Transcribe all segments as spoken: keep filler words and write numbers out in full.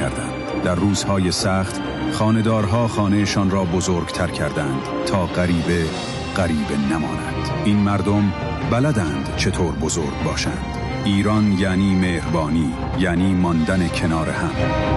کردند. در روزهای سخت خانه‌دارها خانهشان را بزرگتر کردند تا غریبه غریبه نماند. این مردم بلدند چطور بزرگ باشند. ایران یعنی مهربانی، یعنی ماندن کنار هم.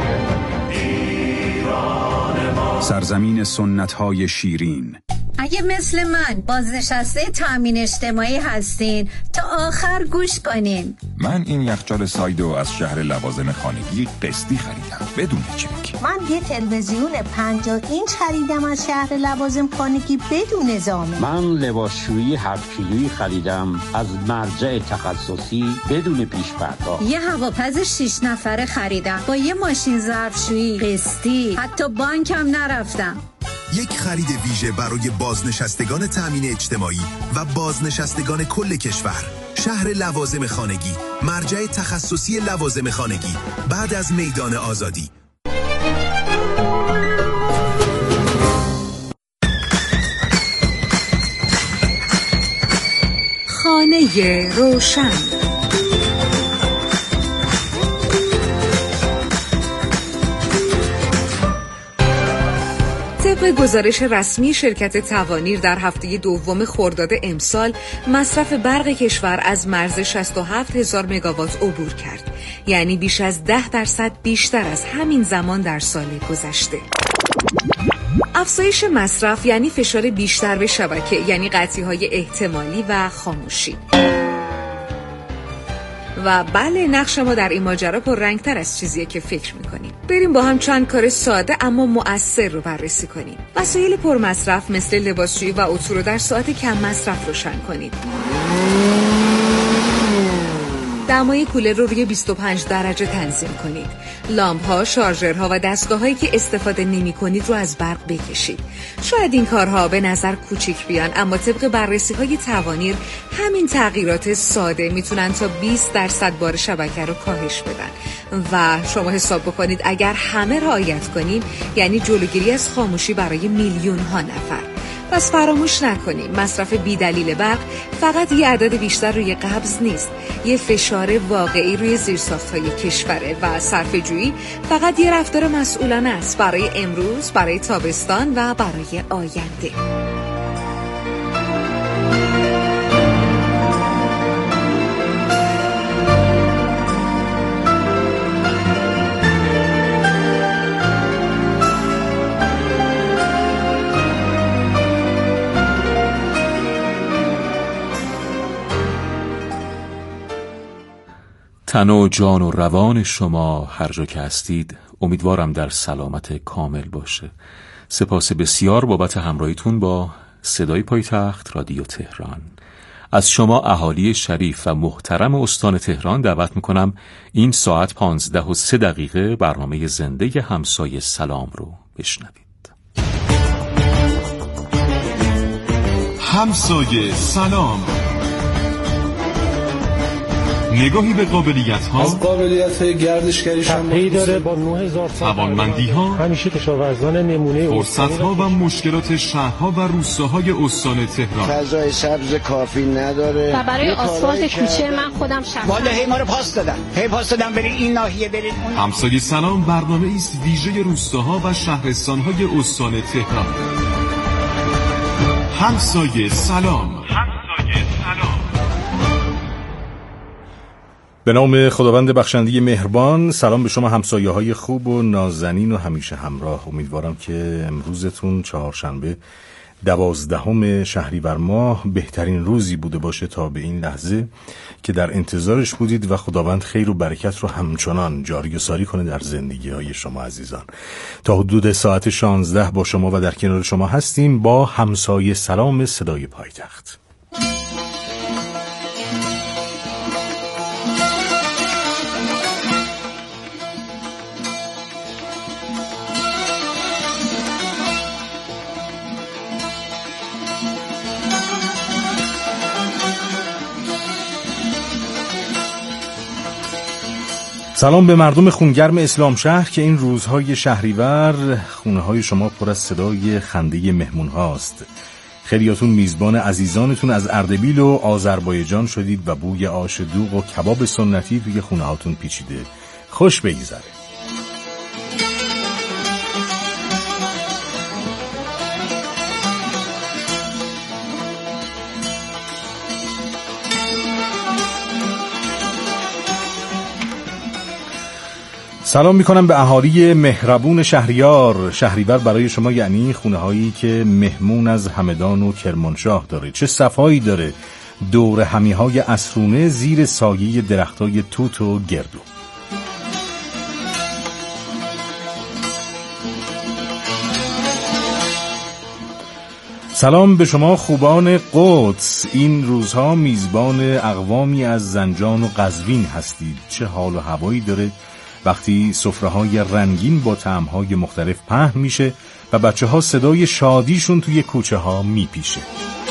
سرزمین سنت‌های شیرین. اگه مثل من بازنشسته تامین اجتماعی هستین تا آخر گوش کنین. من این یخچال سایدو از شهر لوازم خانگی قسطی خریدم بدون چک. من یه تلویزیون پنجاه اینچ خریدم از شهر لوازم خانگی بدون زامن. من لباسشویی هفت کیلویی خریدم از مرجع تخصصی بدون پیش پرداخت. یه هواپز شش نفره خریدم با یه ماشین ظرفشویی قسطی، حتی بانکم نرفتم. یک خرید ویژه برای بازنشستگان تامین اجتماعی و بازنشستگان کل کشور. شهر لوازم خانگی، مرجع تخصصی لوازم خانگی، بعد از میدان آزادی. خانه روشن. طبق گزارش رسمی شرکت توانیر در هفته دوم خرداد امسال مصرف برق کشور از مرز شصت و هفت هزار مگاوات عبور کرد، یعنی بیش از ده درصد بیشتر از همین زمان در سال گذشته. افزایش مصرف یعنی فشار بیشتر به شبکه، یعنی قطعی‌های احتمالی و خاموشی. و بله، نقش ما در این ماجرا پررنگ‌تر از چیزیه که فکر می‌کنیم. بریم با هم چند کار ساده اما مؤثر رو بررسی کنیم. وسایل پرمصرف مثل لباسشویی و اتو رو در ساعت کم مصرف روشن کنید. دمای کولر رو روی بیست و پنج درجه تنظیم کنید. لامپ‌ها، شارژرها و دستگاه‌هایی که استفاده نمی‌کنید رو از برق بکشید. شاید این کارها به نظر کوچیک بیان، اما طبق بررسی‌های توانیر همین تغییرات ساده میتونن تا بیست درصد بار شبکه رو کاهش بدن. و شما حساب بکنید اگر همه رعایت کنیم یعنی جلوگیری از خاموشی برای میلیون‌ها نفر. پس فراموش نکنیم مصرف بی‌دلیل برق فقط یه عدد بیشتر روی قبض نیست، یه فشار واقعی روی زیرساخت‌های کشوره و صرفه‌جویی فقط یه رفتار مسئولانه است برای امروز، برای تابستان و برای آینده. تن و جان و روان شما هر جا که هستید امیدوارم در سلامت کامل باشه. سپاس بسیار بابت همراهیتون با صدای پایتخت رادیو تهران. از شما اهالی شریف و محترم استان تهران دعوت میکنم این ساعت پانزده و سه دقیقه برنامه زنده همسایه سلام رو بشنوید. همسایه سلام، نگاهی به قابلیت‌ها، از قابلیت‌های گردشگریشان پی داره با نه هزار توانمندی‌ها، همیشه کشاورزان نمونه فرصت‌ها و مشکلات شهرها و روستاهای استان تهران. فضای سبز کافی نداره و برای آسفالت کوچه من خودم شخصا والا هی ما رو پاس دادن هی پاس دادن برید این ناحیه برید اون. همسایه سلام برنامه است ویژه روستاها و شهرستان‌های استان تهران. همسایه سلام. همسایه سلام. به نام خداوند بخشنده مهربان. سلام به شما همسایه های خوب و نازنین و همیشه همراه. امیدوارم که امروزتون چهارشنبه دوازدهم شهریور ماه بهترین روزی بوده باشه تا به این لحظه که در انتظارش بودید و خداوند خیر و برکت رو همچنان جاری و ساری کنه در زندگی های شما عزیزان. تا حدود ساعت شانزده با شما و در کنار شما هستیم با همسایه سلام صدای پایتخت. سلام به مردم خونگرم اسلام شهر که این روزهای شهریور خونه های شما پر از صدای خنده مهمون هاست. خیلیاتون میزبان عزیزانتون از اردبیل و آذربایجان شدید و بوی آش دوغ و کباب سنتی توی خونه هاتون پیچیده. خوش بگذره. سلام میکنم به اهالی مهربون شهریار. شهریور برای شما یعنی خونه هایی که مهمون از همدان و کرمانشاه داره. چه صفایی داره دور همی های اسرونه زیر سایه درخت های توت و گردو. سلام به شما خوبان قدس. این روزها میزبان اقوامی از زنجان و قزوین هستید. چه حال و هوایی داره وقتی سفره‌های رنگین با طعم‌های مختلف پهن میشه و بچه‌ها صدای شادیشون توی کوچه ها میپیشه.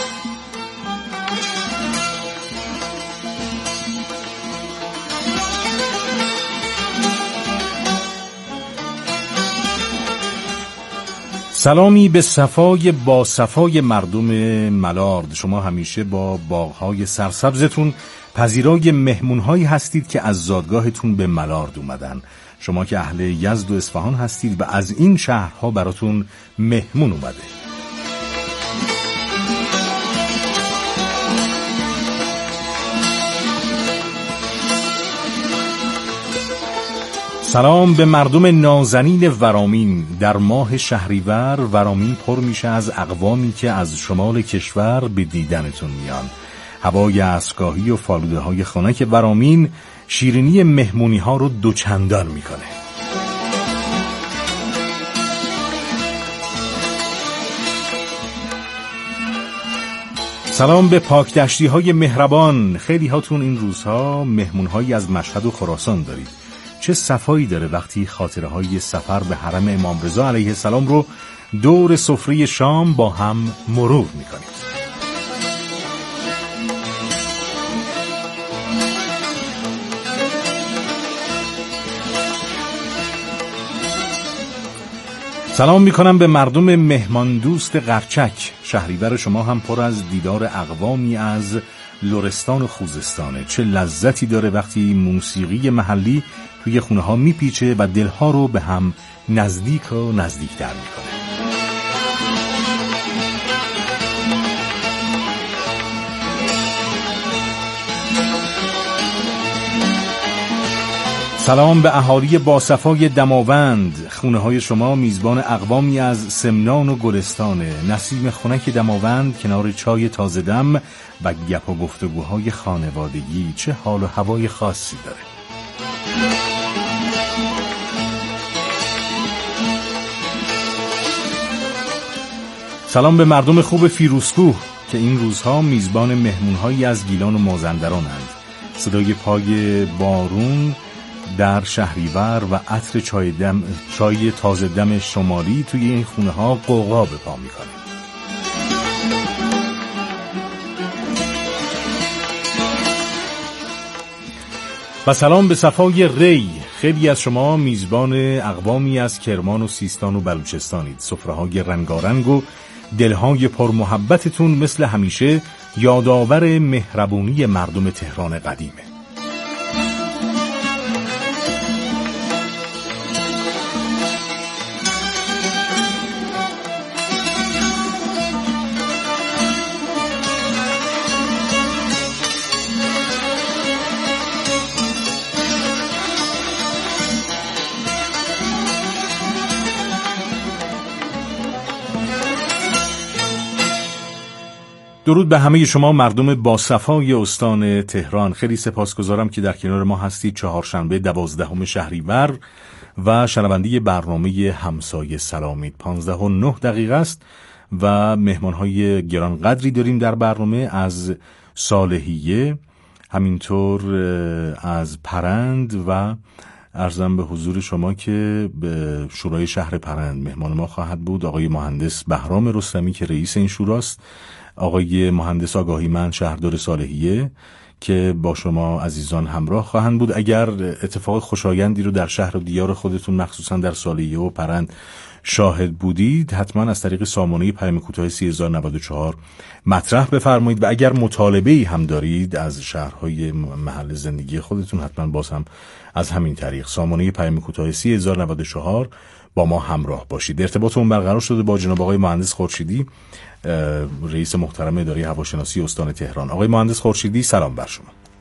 سلامی به صفای با صفای مردم ملارد. شما همیشه با باغ‌های سرسبزتون پذیرای مهمون‌هایی هستید که از زادگاهتون به ملارد اومدن. شما که اهل یزد و اصفهان هستید و از این شهرها براتون مهمون اومده. سلام به مردم نازنین ورامین. در ماه شهریور ورامین پر میشه از اقوامی که از شمال کشور به دیدنتون میان. هوای اسکاهی و فالوده های خنک ورامین شیرینی مهمونی ها رو دوچندان میکنه. سلام به پاکدشتی های مهربان. خیلی هاتون این روزها مهمون هایی از مشهد و خراسان دارید. چه صفایی داره وقتی خاطره های سفر به حرم امام رضا علیه السلام رو دور سفره شام با هم مرور میکنید. سلام میکنم به مردم مهمان دوست قرچک. شهریور شما هم پر از دیدار اقوامی از لرستان و خوزستانه. چه لذتی داره وقتی موسیقی محلی توی خونه ها میپیچه و دلها رو به هم نزدیک و نزدیکتر میکنه. سلام به اهالی با صفای دماوند. خونه های شما میزبان اقوامی از سمنان و گلستانه. نسیم خنک دماوند کنار چای تازه دم و گپ و گفتگوهای خانوادگی چه حال و هوای خاصی داره. سلام به مردم خوب فیروزکوه که این روزها میزبان مهمونهایی از گیلان و مازندرانند. صدای پای بارون در شهریور و عطر چای دم چای تازه دم شمالی توی این خونه ها قوقا به پا میکنه. و سلام به صفای ری. خیلی از شما میزبان اقوامی از کرمان و سیستان و بلوچستانید. سفره‌های رنگارنگ و دلهای پر محبتتون مثل همیشه یادآور مهربونی مردم تهران قدیمه. درود به همه شما مردم با صفای استان تهران. خیلی سپاسگزارم که در کنار ما هستید. چهارشنبه دوازدهم شهریور و شنونده برنامه همسایه سلامید. پانزده و نه دقیقه است و مهمانهای گرانقدری داریم در برنامه از صالحیه، همینطور از پرند و عرضم به حضور شما که به شورای شهر پرند مهمان ما خواهد بود آقای مهندس بهرام رستمی که رئیس این شوراست، آقای مهندس آگاهیمند شهردار صالحیه که با شما عزیزان همراه خواهند بود. اگر اتفاق خوشایندی رو در شهر و دیار خودتون مخصوصا در صالحیه و پرند شاهد بودید حتما از طریق سامانه پیام کوتاه سی هزار و نود و چهار مطرح بفرمایید و اگر مطالبه‌ای هم دارید از شهرهای محل زندگی خودتون حتما باز هم از همین طریق سامانه پیام کوتاه سی هزار و نود و چهار با ما همراه باشید. ارتباطمون برقرار شده با جناب آقای مهندس خورشیدی، رئیس محترم اداره هواشناسی استان تهران. آقای مهندس خورشیدی سلام بر شما.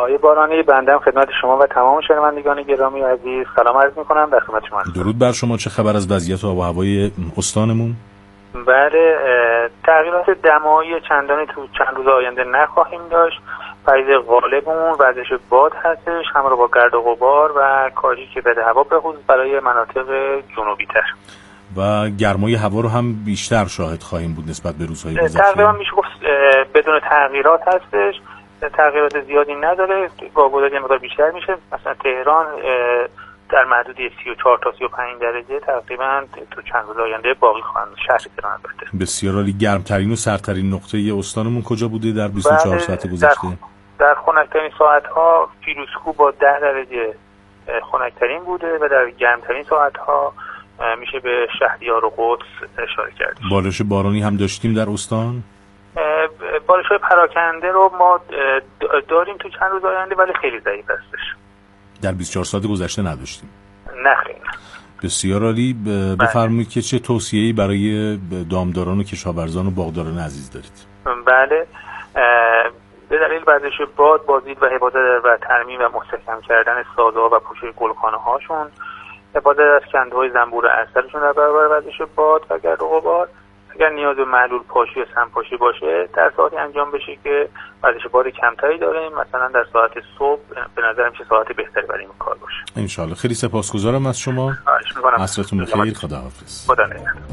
آقای بارانی، بنده خدمت شما و تمام شنوندگان گرامی و عزیز سلام عرض می‌کنم. در خدمت شما هستم. درود بر شما. چه خبر از وضعیت آب و هوای استانمون؟ بله، تغییرات دمایی چندانی تو چند روز آینده نخواهیم داشت. پاییز غالبمون وزش باد هستش همراه با گرد و غبار و کاهش بد هوا به خصوص برای مناطق جنوبی تر و گرمای هوا رو هم بیشتر شاهد خواهیم بود نسبت به روزهای گذشته. تقریبا میشه گفت بدون تغییرات هستش، تغییرات زیادی نداره، با بودن مقدار بیشتر میشه. مثلا تهران در محدوده سی و چهار تا سی و پنج درجه تقریبا تو چند روز آینده باقی خواهند. شهر تهران البته بسیار عالی. گرمترین و سردترین نقطه استانمون کجا بوده در بیست و چهار ساعت گذشته؟ در خنک‌ترین ساعت‌ها فیروزکوه با ده درجه خنک‌ترین بوده و در گرمترین ساعت‌ها میشه به شهریار و قدس اشاره کرد. بارش بارانی هم داشتیم در استان؟ بارش‌های پراکنده رو ما داریم تو چند روز آینده ولی خیلی ضعیف هستش. در بیست و چهار ساعت گذشته نداشتیم؟ نه خیلی. بسیار عالی. بفرمایید که چه توصیه‌ای برای دامداران و کشاورزان و باغداران عزیز دارید؟ بله، به دلیل وزش باد، بازدید و حفاظت و ترمیم و مستحکم کردن سازه‌ها و پوشش گلخانه‌هاشون، حفاظت از کنده‌های زنبور اثرشون در برابر وزش باد و گرد و غبار. اگر نیاز به معلول پاشی و سمپاشی باشه در ساعتی انجام بشه که وزش باد کمتری داریم، مثلا در ساعت صبح به نظر میشه ساعت بهتری برای این کار باشه. ان شاءالله. خیلی سپاسگزارم از شما. عصرتون بخیر. خداحافظ. خدا نگهدار.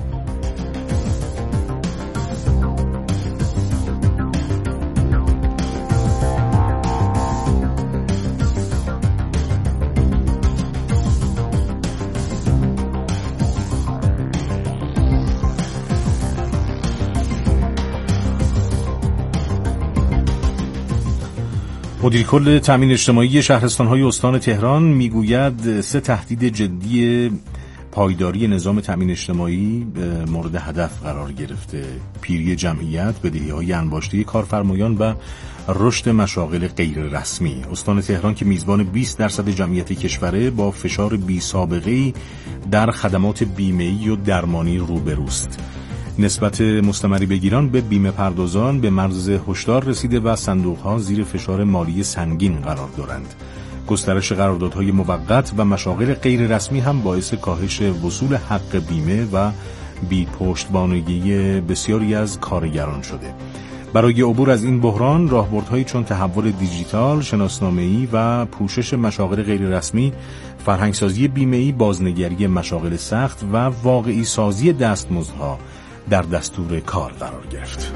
مدیر کل تامین اجتماعی شهرستان‌های استان تهران میگوید سه تهدید جدی پایداری نظام تامین اجتماعی مورد هدف قرار گرفته: پیری جمعیت، بدهی‌های انباشته کارفرمایان و رشد مشاغل غیر رسمی. استان تهران که میزبان بیست درصد جمعیت کشوره با فشار بی سابقه‌ای در خدمات بیمه‌ای و درمانی روبروست. نسبت مستمری بگیران به بیمه پردازان به مرز هشدار رسیده و صندوق‌ها زیر فشار مالی سنگین قرار دارند. گسترش قراردادهای موقت و مشاغل غیر رسمی هم باعث کاهش وصول حق بیمه و بی پشتوانگی بسیاری از کارگران شده. برای عبور از این بحران راهبردهایی چون تحول دیجیتال، شناسنامه‌ای و پوشش مشاغل غیر رسمی، فرهنگسازی بیمه‌ای، بازنگری مشاغل سخت و واقعی سازی دستمزدها در دستور کار قرار گرفت.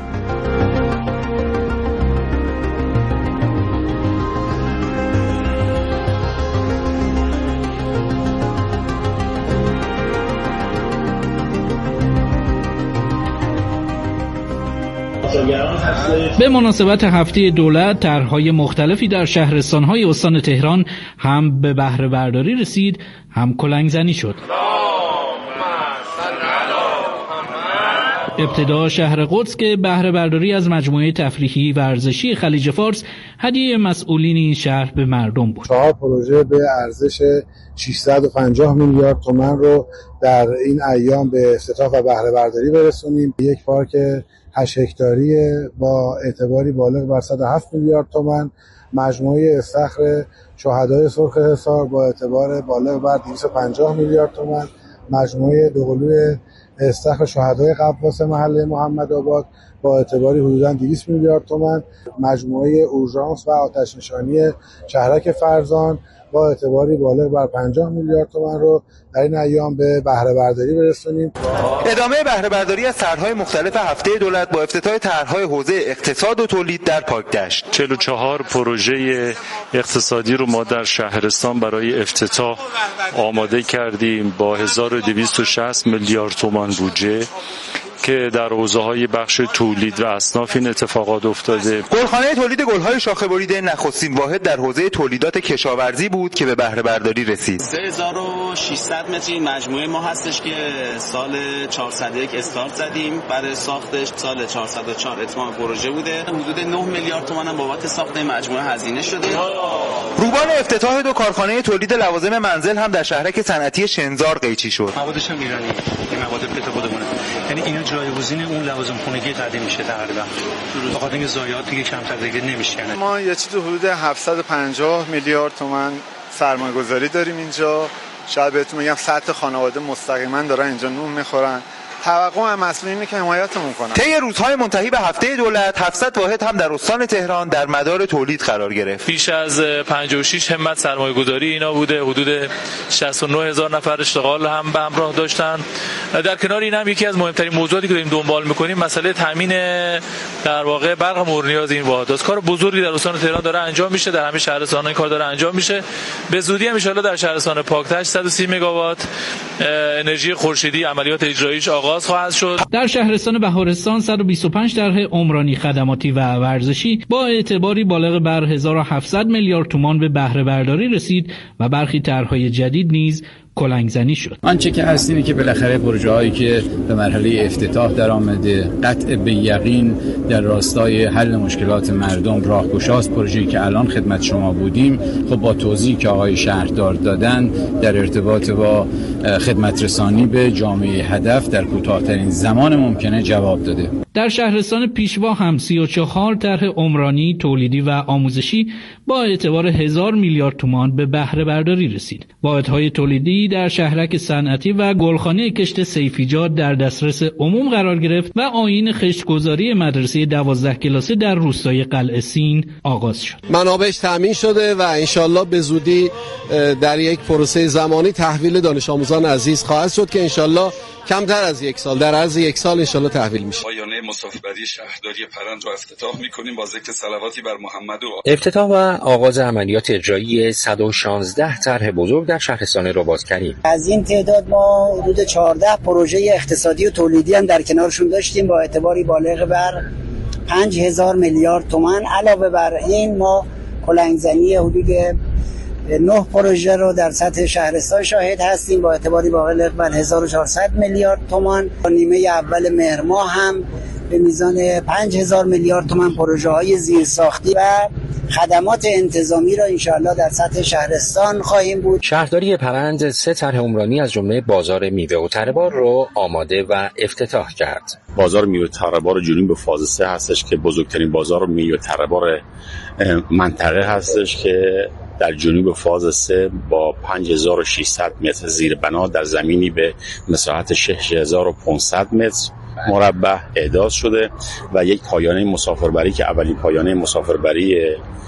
به مناسبت هفته دولت طرح‌های مختلفی در شهرستان‌های استان تهران هم به بهره برداری رسید، هم کلنگ‌زنی شد. ابتدا شهر قدس که بهره برداری از مجموعه تفریحی ورزشی خلیج فارس هدیه مسئولین این شهر به مردم بود. چهار پروژه به ارزش ششصد و پنجاه میلیارد تومان رو در این ایام به افتتاح و بهره برداری برسونیم. یک پارک هشت هکتاری با اعتباری بالغ بر صد و هفت میلیارد تومان، مجموعه استخر شهدای سرخ حصار با اعتبار بالغ بر دویست و پنجاه میلیارد تومان، مجموعه دوقلوی استخر شهدای قواس محله محمد آباد با اعتباری حدوداً دویست میلیارد تومان، مجموعه اورژانس و آتش نشانی شهرک فرزان با اعتباری بالغ بر پنجاه میلیارد تومان رو در این ایام به بهره برداری برسونیم. ادامه بهره برداری از طرح‌های مختلف هفته دولت با افتتاح طرح‌های حوزه اقتصاد و تولید در پاکدشت. چهل و چهار پروژه اقتصادی رو ما در شهرستان برای افتتاح آماده کردیم با هزار و دویست و شصت میلیارد تومان بودجه که در حوزه‌های بخش تولید و اصناف این اتفاقات افتاده. گلخانه تولید گل‌های شاخه بریده نخستین واحد در حوزه تولیدات کشاورزی بود که به بهره برداری رسید. سه هزار و ما ششصد متری مجموعه ما هستش که سال چهارصد و یک استارت زدیم، برای ساختش سال چهارصد و چهار اتمام پروژه بوده. حدود نه میلیارد تومان هم بابت ساخت مجموعه هزینه شده. روبان افتتاح دو کارخانه تولید لوازم منزل هم در شهرک صنعتی شنزار قیچی شد. موادش هم ایرانی، این مواد پتو خودمونه. یعنی اینا جایگزین اون لوازم خونگی قدیمی میشه تقریبا. بخاطر اینکه ضایعات دیگه کمتر دیگه نمیشکنه. ما یه چیز حدود هفتصد و پنجاه میلیارد تومان سرمایه‌گذاری داریم اینجا. شاید بهتون میگم سطح خانواده مستقیما دارن اینجا نون میخورن. توقع هم مسئولین اینه که حمایتمون کنن. طی روزهای منتهی به هفته دولت، هفتصد واحد هم در استان تهران در مدار تولید قرار گرفت. بیش از پنجاه و شش همت سرمایه‌گذاری اینا بوده، حدود شصت و نه هزار نفر اشتغال هم به همراه داشتن. در کنار این هم یکی از مهمترین موضوعاتی که داریم دنبال می‌کنیم مسئله تامین در واقع برق مورد نیاز این واحدات. کار بزرگی در استان تهران داره انجام میشه، در همه شهرستان‌ها این کار داره انجام میشه. به زودی ان شاءالله در شهرستان پاکتش صد و سی مگاوات انرژی خورشیدی عملیات اجراییش آغاز خواهد شد. در شهرستان بهارستان صد و بیست و پنج طرح عمرانی، خدماتی و ورزشی با اعتباری بالغ بر هزار و هفتصد میلیارد تومان به بهره برداری رسید و برخی طرح‌های جدید نیز کلنگزنی شد. آنچه که هست اینه که بالاخره پروژه‌هایی که به مرحله افتتاح در آمده قطع به یقین در راستای حل مشکلات مردم راهگشاست. پروژه‌ای که الان خدمت شما بودیم خب با توضیحی که آقای شهردار دادن در ارتباط با خدمت رسانی به جامعه هدف در کوتاه‌ترین زمان ممکنه جواب داده. در شهرستان پیشوا هم سی و چهار طرح عمرانی، تولیدی و آموزشی با اعتبار هزار میلیارد تومان به بهره برداری رسید. واحدهای تولیدی در شهرک صنعتی و گلخانه کشت سیفیجاد در دسترس عموم قرار گرفت و آیین خشت‌گذاری مدرسه دوازده کلاسه در روستای قلعه سین آغاز شد. منابعش تامین شده و انشالله به زودی در یک پروسه زمانی تحویل دانش آموزان عزیز خواهد شد که انشالله کمتر از یک سال در عرض یک سال انشالله تحویل میشه. پایانه مسافربری شهرداری پرند رو افتتاح میکنیم با ذکر صلواتی بر محمد و افتتاح و آغاز عملیات اجرایی صد و شانزده طرح بزرگ در شهرستان رباط‌کریم. از این تعداد ما حدود چهارده پروژه اقتصادی و تولیدی هم در کنارشون داشتیم با اعتباری بالغ بر پنج هزار میلیارد تومان. علاوه بر این ما کلنگزنی حدود نه پروژه رو در سطح شهرستان شاهد هستیم با اعتباری بالغ بر هزار و چهارصد میلیارد تومان. نیمه اول مهر ماه هم به میزان پنج هزار میلیارد تومان پروژه های زیرساختی و خدمات انتظامی را انشاءالله در سطح شهرستان خواهیم بود. شهرداری پرند سه طرح عمرانی از جمله بازار میوه و تره‌بار رو آماده و افتتاح کرد. بازار میوه و تره‌بار جنوب به فاز سه هستش که بزرگترین بازار میوه و تره‌بار منطقه هستش که در جنوب فاز سه با پنج هزار و ششصد متر زیر بنا در زمینی به مساحت شش هزار و پانصد متر مربع احداث شده و یک پایانه مسافربری که اولین پایانه مسافربری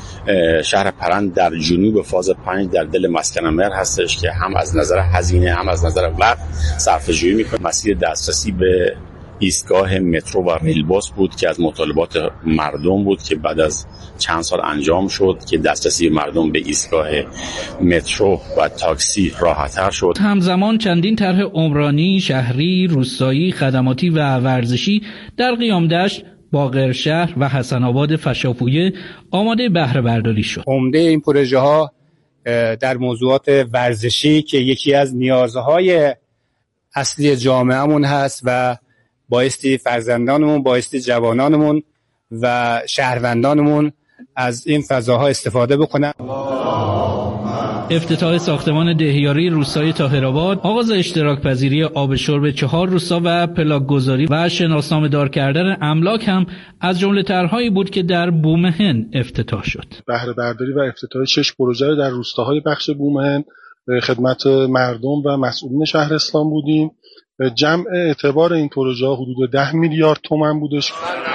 شهر پرند در جنوب فاز پنج در دل مسکن مهر هستش که هم از نظر هزینه هم از نظر وقت صرفه‌جویی میکنه. مسیر دسترسی به ایستگاه مترو و ریلباس بود که از مطالبات مردم بود که بعد از چند سال انجام شد که دسترسی مردم به ایستگاه مترو و تاکسی راحت‌تر شد. همزمان چندین طرح عمرانی، شهری، روستایی، خدماتی و ورزشی در قیامدشت، باقرشهر و حسن آباد فشاپویه آماده بهره برداری شد. عمده این پروژه ها در موضوعات ورزشی که یکی از نیازهای اصلی جامعهمون هست و بایستی فرزندانمون، بایستی جوانانمون و شهروندانمون از این فضاها استفاده بکنن. افتتاح ساختمان دهیاری روستای طاهرآباد، آغاز اشتراک پذیری آب شرب چهار روستا و پلاک گذاری و شناسنامه دار کردن املاک هم از جمله طرحهایی بود که در بومهن افتتاح شد. بهره برداری و افتتاح شش پروژه در روستاهای بخش بومهن خدمت مردم و مسئولین شهرستان بودیم. جمع اعتبار این پروژه حدود ده میلیارد تومان بودش.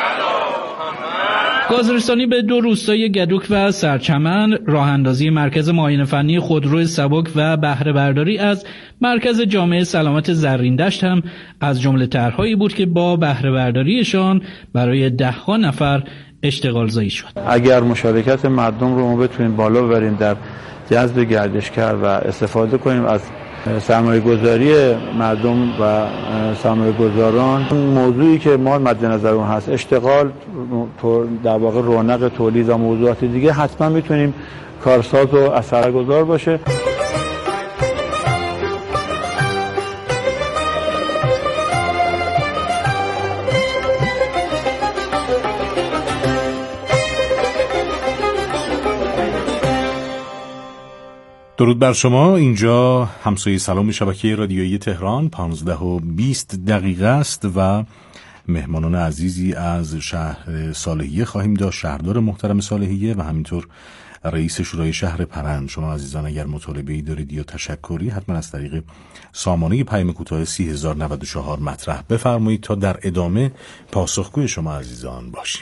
گازرسانی به دو روستای گدوک و سرچمن، راه اندازی مرکز معاینه فنی خودرو سبک و بهره برداری از مرکز جامعه سلامت زرین-دشت هم از جمله طرحهایی بود که با بهره برداریشان برای ده ها نفر اشتغال زایی شد. اگر مشارکت مردم رو ما بتونیم بالا ببریم در جذب گردشگر و استفاده کنیم از سرمایه گذاری مردم و سرمایه گذاران، موضوعی که ما مد نظر اون هست اشتغال، در واقع رونق تولید و موضوعات دیگه، حتما میتونیم کارساز و اثرگذار باشه. درود بر شما. اینجا همسایه سلام شبکه رادیویی تهران پانزده و بیست دقیقه است و مهمانان عزیزی از شهر صالحیه خواهیم داشت، شهردار محترم صالحیه و همینطور رئیس شورای شهر پرند. شما عزیزان اگر مطالبه‌ای دارید یا تشکری حتما از طریق سامانه پیام کوتاه سی هزار و نود و چهار مطرح بفرمایید تا در ادامه پاسخگوی شما عزیزان باشیم.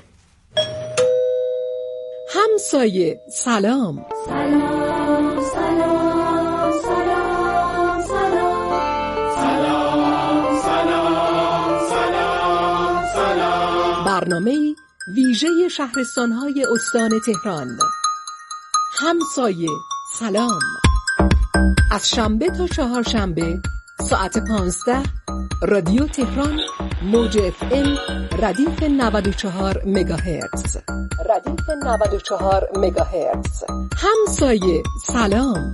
همسایه سلام. سلام سلام سلام سلام سلام سلام سلام سلام. برنامه ویژه شهرستان‌های استان تهران. همسایه سلام، از شنبه تا چهارشنبه ساعت پانزده رادیو تهران موج اف ام ردیف نود و چهار مگاهرتز ردیف نود و چهار مگاهرتز. همسایه سلام.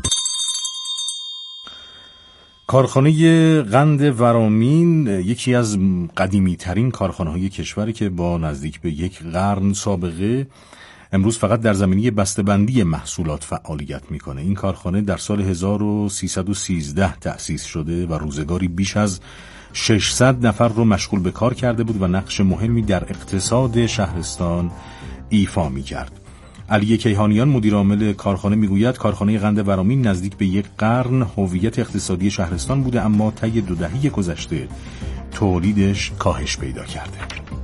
کارخانه قند ورامین یکی از قدیمی ترین کارخانه های کشوری که با نزدیک به یک قرن سابقه امروز فقط در زمینه بسته‌بندی محصولات فعالیت میکنه. این کارخانه در سال هزار و سیصد و سیزده تأسیس شده و روزگاری بیش از ششصد نفر رو مشغول به کار کرده بود و نقش مهمی در اقتصاد شهرستان ایفا میکرد. علی کیهانیان مدیر عامل کارخانه میگوید کارخانه قند ورامین نزدیک به یک قرن هویت اقتصادی شهرستان بوده، اما طی دو دهه گذشته تولیدش کاهش پیدا کرده.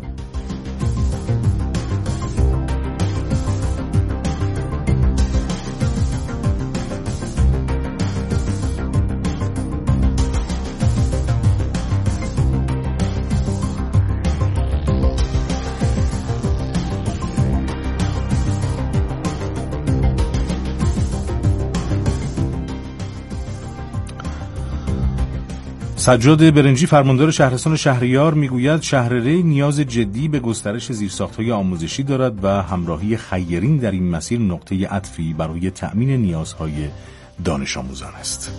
سجاد برنجی فرماندار شهرستان شهریار میگوید شهر ری نیاز جدی به گسترش زیرساخت‌های آموزشی دارد و همراهی خیرین در این مسیر نقطه عطفی برای تأمین نیازهای دانش آموزان است.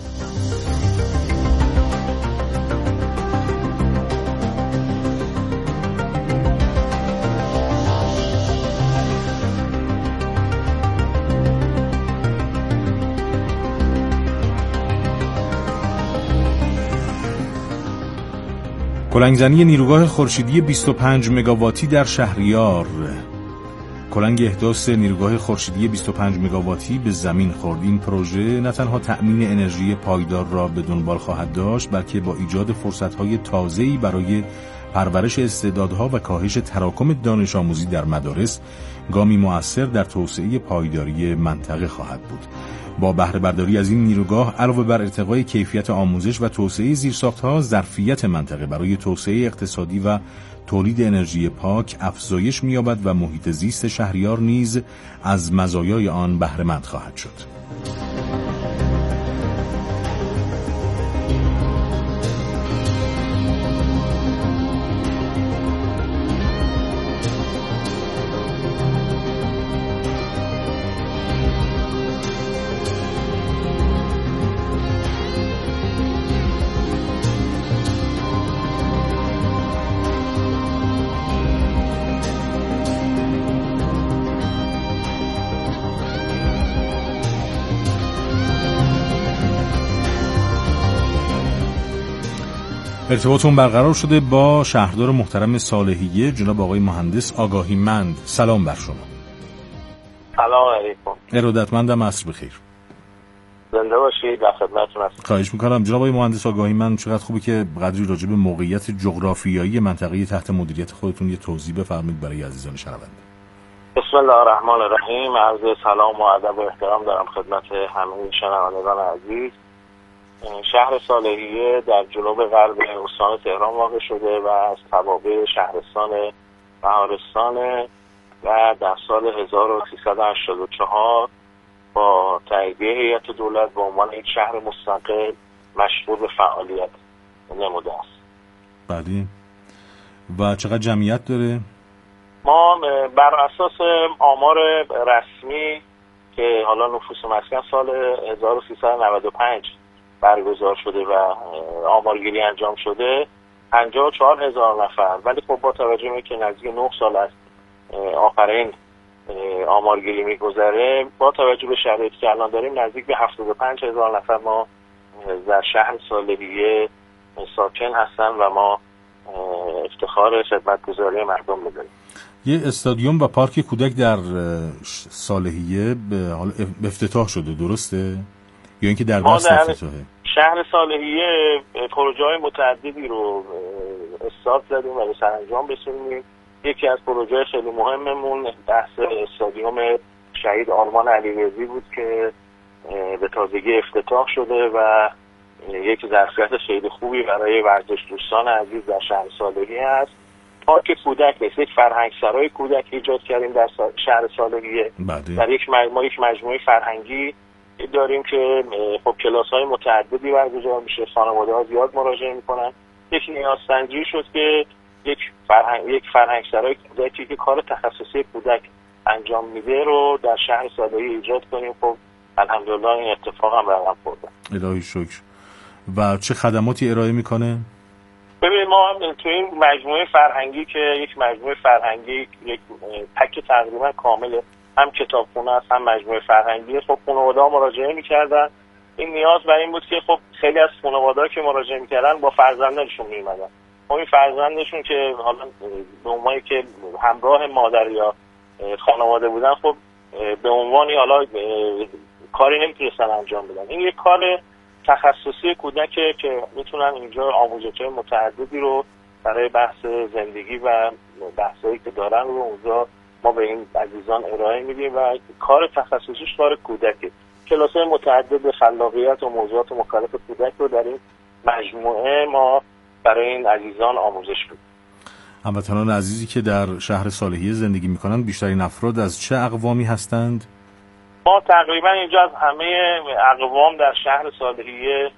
کلنگزنی نیروگاه خورشیدی بیست و پنج مگاواتی در شهریار. کلنگ احداث نیروگاه خورشیدی بیست و پنج مگاواتی به زمین خورد. این پروژه نه تنها تأمین انرژی پایدار را به دنبال خواهد داشت، بلکه با ایجاد فرصت‌های تازه‌ای برای پرورش استعدادها و کاهش تراکم دانش آموزی در مدارس گامی مؤثر در توسعه پایداری منطقه خواهد بود. با بهره برداری از این نیروگاه علاوه بر ارتقای کیفیت آموزش و توسعه زیرساخت‌ها، ظرفیت منطقه برای توسعه اقتصادی و تولید انرژی پاک افزایش می‌یابد و محیط زیست شهریار نیز از مزایای آن بهره‌مند خواهد شد. ارتباطون برقرار شده با شهردار محترم صالحیه جناب آقای مهندس آگاهیمند. سلام بر شما. سلام علیکم. ارادتمندم، عصر بخیر. زنده باشید، در خدمتتون هستم. خواهش میکنم. جناب آقای مهندس آگاهیمند، چقدر خوبه که قدری راجع به موقعیت جغرافیایی منطقه تحت مدیریت خودتون یه توضیح بفرمایید برای عزیزان شنونده. بسم الله الرحمن الرحیم. عرض سلام و ادب و احترام دارم خدمت همه شنوندگان عزیز. شهر صالحیه در جنوب غرب استان تهران واقع شده و از توابع شهرستان بهارستان و در سال هزار و سیصد و هشتاد و چهار با تاییدیه هیئت دولت به عنوان یک شهر مستقل مشغول به فعالیت نموده است. بعدی و چقدر جمعیت داره؟ ما بر اساس آمار رسمی که حالا نفوس مسکن سال هزار و سیصد و نود و پنج برگزار شده و آمارگیری انجام شده پنجاه و چهار هزار نفر، ولی خب با توجه به که نزدیک نه سال است آخرین آمارگیری میگذره، با توجه به شرایطی که الان داریم نزدیک به هفتاد و پنج هزار نفر ما در شهر صالحیه ساکن هستن و ما افتخار خدمتگزاری مردم می‌داریم. یه استادیوم و پارک کودک در صالحیه به حال افتتاح شده، درسته؟ یا اینکه در دست افتتاحه؟ شهر صالحیه پروژه‌های متعددی رو استارت زدیم و به سرانجام رسوندیم. یکی از پروژه‌های خیلی مهممون بحث استادیوم شهید آرمان علیرضایی بود که به تازگی افتتاح شده و یک ظرفیت خیلی خوبی برای ورزش دوستان عزیز در شهر صالحیه است. پارک کودک نیست، یک فرهنگسرای کودک ایجاد کردیم در شهر صالحیه. در یک مجموعه یک مجموعه فرهنگی داریم که خب کلاس‌های متعددی برگزار میشه، خانواده‌ها زیاد مراجعه میکنن. یک نیازسنجی شد که یک فرهنگ یک فرهنگسرای کودکی که کار تخصصی کودک انجام میده رو در شهر صالحیه ایجاد کنیم. خب الحمدلله این اتفاق هم رقم خورده. الهی شکر. و چه خدماتی ارائه میکنه؟ ببینید ما تو این مجموعه فرهنگی که یک مجموعه فرهنگی یک پک تقریبا کامل، هم کتابخونه است هم مجموعه فرهنگی، خب خانواده‌ها مراجعه میکردن. این نیاز بر این بود که خب خیلی از خانواده‌ها که مراجعه میکردن با فرزندانشون میومدن. خب این فرزندشون که حالا به عنوانی که همراه مادر یا خانواده بودن، خب به عنوانی حالا کاری نمیتونستن انجام بدن. این یک کار تخصصی کودکه که میتونن اینجا آموزش‌های متعددی رو برای بحث زندگی و بحثایی که دارن رو اونجا ما به این عزیزان ارائه میدیم و کار تخصصیش کار کودکه. کلاس‌های متعدد خلاقیت و موضوعات مختلف کودک رو در این مجموعه ما برای این عزیزان آموزش میدیم. هموطنان عزیزی که در شهر صالحیه زندگی میکنند بیشترین افراد از چه اقوامی هستند؟ ما تقریبا اینجا از همه اقوام در شهر صالحیه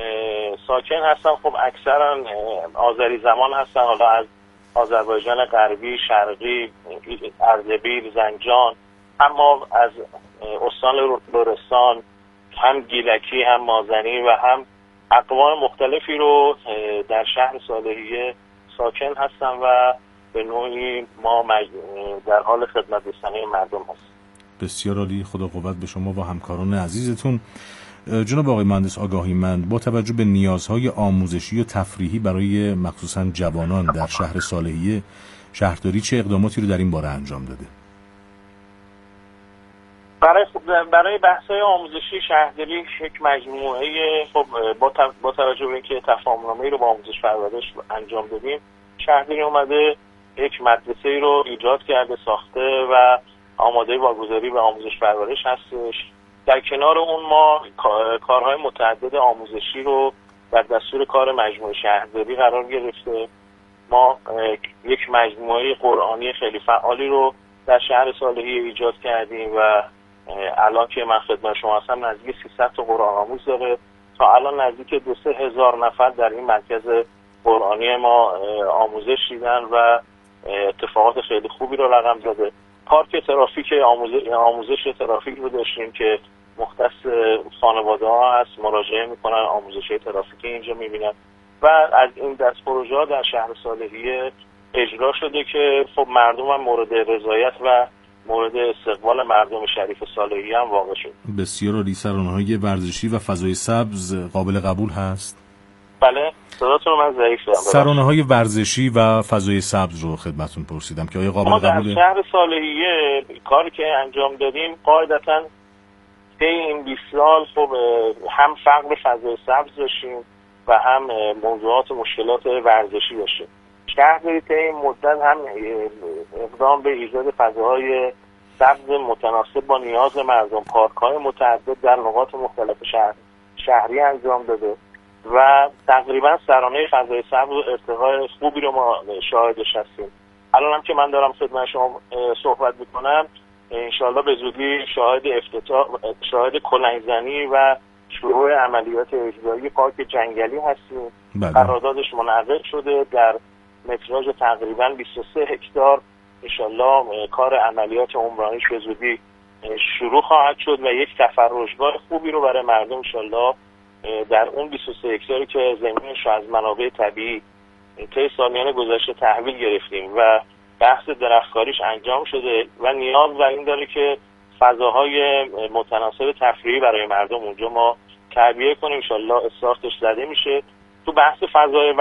ساکن هستن. خب اکثرا آذری زمان هستن، حالا از آذربایجان غربی، شرقی، اردبیل، زنجان، اما از استان لرستان هم گیلکی هم مازنی و هم اقوام مختلفی رو در شهر صالحیه ساکن هستن و به نوعی ما در حال خدمت رسانی مردم هستیم. بسیار عالی، خدا قوت به شما و همکاران عزیزتون. جناب آقای مهندس آگاهیمند، با توجه به نیازهای آموزشی و تفریحی برای مخصوصا جوانان در شهر صالحیه، شهرداری چه اقداماتی رو در این باره انجام داده؟ برای برای بحث‌های آموزشی شهرداری یک مجموعه خب با توجه به اینکه تفاهم‌نامه‌ای رو با آموزش پرورش انجام دادیم، شهرداری اومده یک مدرسه‌ای رو ایجاد کرده، ساخته و آماده واگذاری به آموزش پرورش هستش. در کنار اون ما کارهای متعدد آموزشی رو در دستور کار مجموعه شهرداری قرار گرفته. ما یک مجموعه قرآنی خیلی فعالی رو در شهر صالحیه ایجاد کردیم و الان که من خدمت شما هستم نزدیک سیصد تا قرآن آموز داره. تا الان نزدیک دو سه هزار نفر در این مرکز قرآنی ما آموزش دیدن و اتفاقات خیلی خوبی رو رقم زده. پارک ترافیک آموزش, آموزش ترافیک رو داشتیم که مختص خانواده ها هست، مراجعه میکنن، آموزش ترافیکی اینجا میبینن و از این دست پروژه ها در شهر صالحیه اجرا شده که خب مردم هم مورد رضایت و مورد استقبال مردم شریف صالحیه هم واقع شد. بسیار عالی. سرانه‌های ورزشی و فضای سبز قابل قبول هست؟ بله، صداتون من ضعیف دارم. سرانه‌های ورزشی و فضای سبز رو خدمتتون پرسیدم که آیا قابل ما قبوله؟ ما در شهر صالحیه کاری که انجام دادیم قاعدتاً طی این بیست سال خب هم فقر فضای سبز داشتیم و هم موضوعات و مشکلات ورزشی داشتیم. شهرداری طی این مدت هم اقدام به ایجاد فضاهای سبز متناسب با نیاز مردم، پارک‌های متعدد در نقاط مختلف شهر شهری انجام داده و تقریبا سرانه فضای سبز و ارتقای خوبی رو ما شاهدش هستیم. الان هم که من دارم خدمت شما صحبت میکنم انشالله به زودی شاهد افتتاح شاهد کلنگزنی و شروع عملیات اجرایی پارک جنگلی هستیم. قراردادش منعقد شده، در متراژ تقریبا بیست و سه هکتار انشالله کار عملیات عمرانیش به زودی شروع خواهد شد و یک تفرجگاه خوبی رو برای مردم انشالله در اون بیست و سه هکتاری که زمینش از منابع طبیعی طی سالیان گذشته تحویل گرفتیم و بحث درختکاریش انجام شده و نیاز بر این داره که فضاهای متناسب تفریحی برای مردم اونجا ما تعبیه کنیم. ان شاءالله استارتش زده میشه. تو بحث فضای